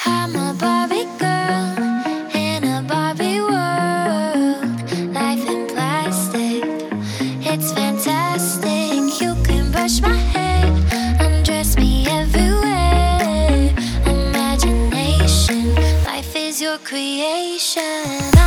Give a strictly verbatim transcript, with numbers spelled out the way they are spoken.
I'm a Barbie girl in a Barbie world. Life in plastic, it's fantastic. You can brush my hair, undress me everywhere. Imagination, life is your creation.